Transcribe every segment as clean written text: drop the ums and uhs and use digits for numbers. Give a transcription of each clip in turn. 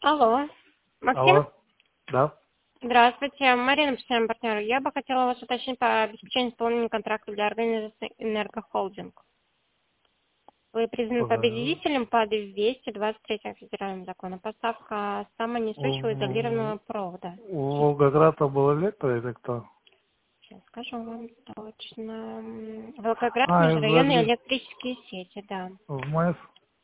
Алло, Максим? Алло, да? Здравствуйте, Марина, постоянный партнер. Я бы хотела вас уточнить по обеспечению исполнения контракта для организации «Энергохолдинг». Вы признаны победителем по 223 федеральному закону. Поставка самонесущего изолированного провода. У Волгограда был электро или кто? Сейчас скажу вам точно. Волгоград, А, межрайонные электрические сети, да. в МЭС.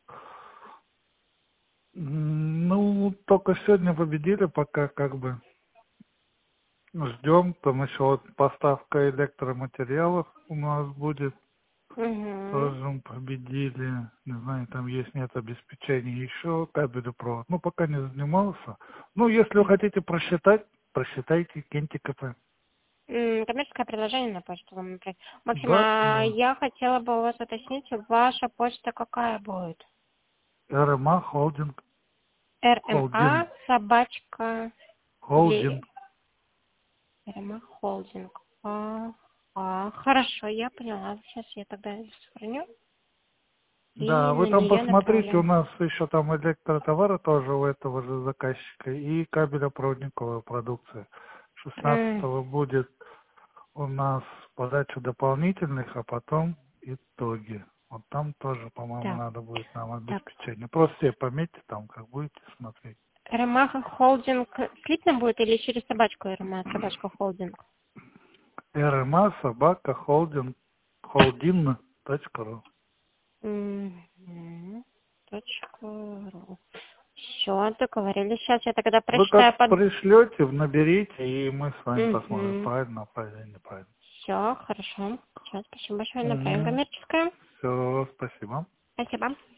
Ну, только сегодня победили, пока как бы ждем. Там еще вот поставка электроматериалов у нас будет. Угу. Тоже мы победили. Не знаю, там есть, нет обеспечения еще, кабель-провод. Ну, пока не занимался. Ну, если вы хотите просчитать, просчитайте, киньте КП. Коммерческое предложение на почту вам направить. Максим, Да, а да. я хотела бы у вас уточнить, ваша почта какая будет? РМА, холдинг, холдинг, РМА, собачка, или холдинг. РМА холдинг. Хорошо, я поняла. Сейчас я тогда сохраню и Да, вы на там нее посмотрите, у направлю. нас еще там электротовары тоже у этого же заказчика и кабелепроводниковая продукция. М, 16 будет у нас подача дополнительных, а потом итоги. Вот там тоже, по-моему, Так, надо будет нам так. обеспечение. Просто себе пометьте там, как будете смотреть. РМА холдинг слитно будет или через собачку РМА, собачка холдинг? РМА, собака, холдин.ру. Мгм. .ру. Все, договорились. Сейчас я тогда Вы как прочитаю под... пришлете, наберите, и мы с вами посмотрим, Угу. правильно, правильно, неправильно. Все, хорошо. Сейчас, спасибо большое. Направим Угу. коммерческое. Все, спасибо. Спасибо.